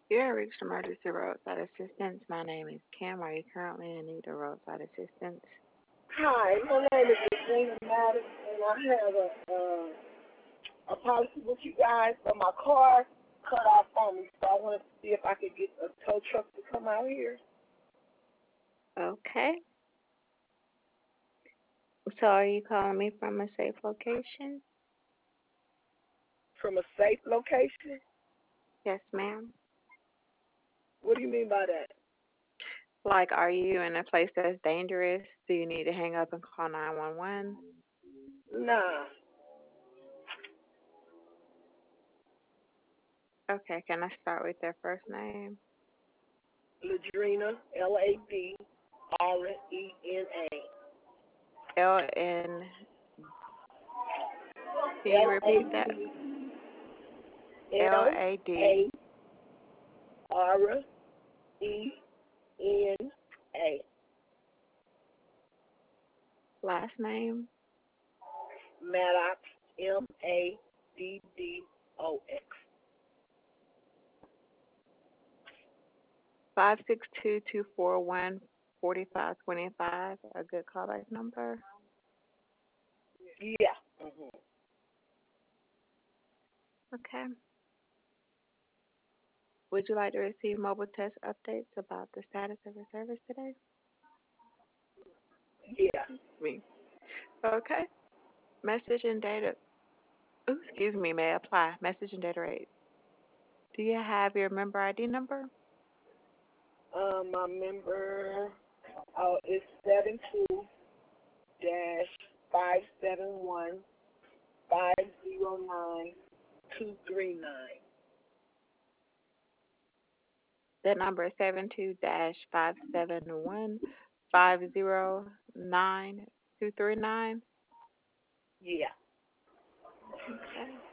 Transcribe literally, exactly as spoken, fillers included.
You have reached emergency roadside assistance. My name is Kim. Are you currently in need of roadside assistance? Hi, my name is Regina Maddox, and I have a uh, a policy with you guys, but my car cut off on me, so I wanted to see if I could get a tow truck to come out here Okay. So are you calling me from a safe location? from a safe location. Yes, ma'am. What do you mean by that? Like, are you in a place that's dangerous? Do you need to hang up and call nine one one? Nah, Okay, can I start with their first name? Ladrina, L A D R E N A. L N. Can you L A repeat that? D L L A D. A R E N A. Last name? Maddox, M A D D O X. Five six two two four one forty five twenty five. A good callback number. Yeah. hmm Okay. Would you like to receive mobile test updates about the status of your service today? Yeah. Me. Okay. Message and data. Ooh, excuse me. May apply. Message and data rate. Do you have your member I D number? Um, my member uh, is seven two dash five seven one five zero nine two three nine. That number is seven two dash five seven one five zero nine two three nine. Yeah. Okay.